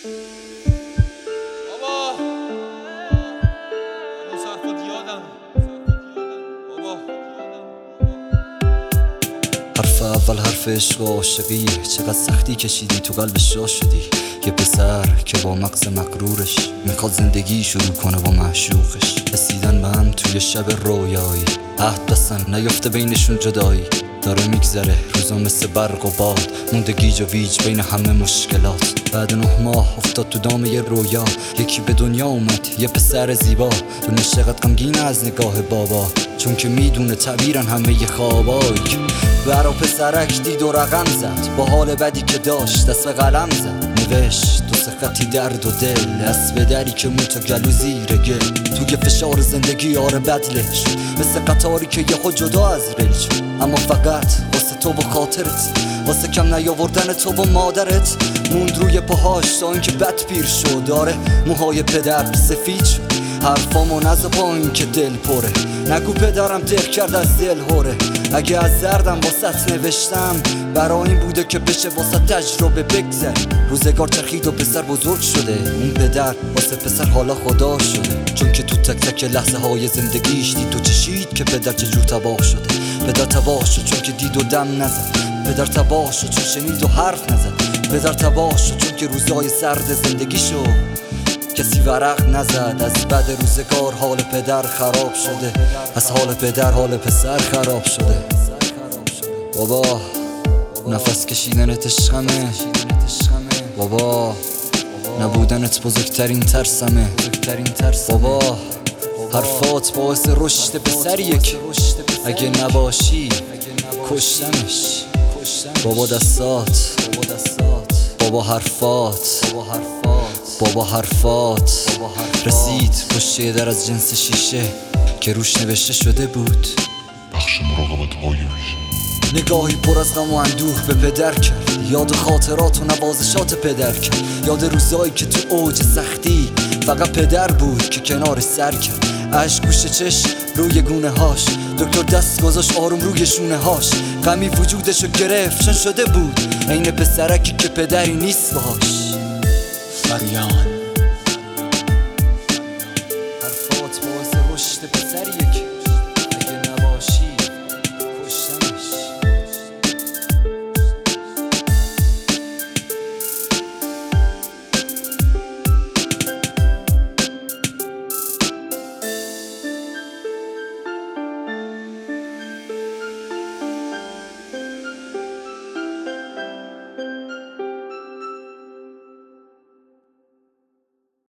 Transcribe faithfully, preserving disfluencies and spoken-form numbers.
بابا اون حرفات یادم بابا حرف اول حرف عشق و عاشقیه. چقدر سختی کشیدی تو قلب شاه شدی. یه پسر که با مغز مغرورش میخواد زندگی شروع کنه با معشوقش. رسیدن به هم توی شب رویایی، عهد بستن نیفته بینشون جدایی. داره میگذره روزا مثل برق و باد، مونده گیج و ویج بین همه مشکلات. بعد نه ماه افتاد تو دام یه رویا، یکی به دنیا اومد یه پسر زیبا. دونش چقدر غمگینه از نگاه بابا، چون که میدونه تعبیرن همه ی خوابایی. برا پسرک دید و رقم زد، با حال بدی که داشت دست به قلم زد. نوشت دو سه خطی درد و دل، دست به دری که موت و گلو زیر گل. توی فشار زندگی آره بدله شد، مثل قطاری که یه خود جدا از ریل شد. اما فقط واسه تو و خاطرت، واسه کم نیاوردن تو و مادرت. موند روی پاهاش تا اینکه بد پیر شد. داره موهای پدر سفید شد. حرفامو نزا پایین که دل پره، نگو پدرم دل کرد از دل هوره. اگه از دردم واسط نوشتم، برا این بوده که بشه واسه تجربه بگذری. روزگار چرخید و پسر بزرگ شده، اون پدر واسه پسر حالا خدا شده. چون که تو تک تک لحظه های زندگیش دید و چشید که پدر چجور تباه شده. پدر تباه شد چون که دید و دم نزد. پدر تباه شد چون شنید و حرف نزد. پدر تباه شد چون که روزای سرد زندگیشو کسی ورق نزد. از بعد روزگار حال پدر خراب شده، از حال پدر حال پسر خراب شده. بابا نفس کشیدنت عشقمه، بابا نبودنت بزرگترین ترسمه. بابا حرفات باعث رشد پسریه که اگه نباشی کشتمش. بابا دستات، بابا حرفات، بابا حرفات رسید پشت یه در از جنس شیشه که روش نوشته شده بود بخش مراقبت های ویژه. نگاهی پر از غم و اندوه به پدر کرد، یاد خاطرات و نوازشات پدر کرد. یاد روزایی که تو اوج سختی فقط پدر بود که کنارش سر کرد. اشک گوشه چشم روی گونه هاش، دکتر دست گذاشت آروم روی شونه هاش. غمی وجودشو گرفت چون شده بود عین پسرکی که پدری نیست باهاش. فریان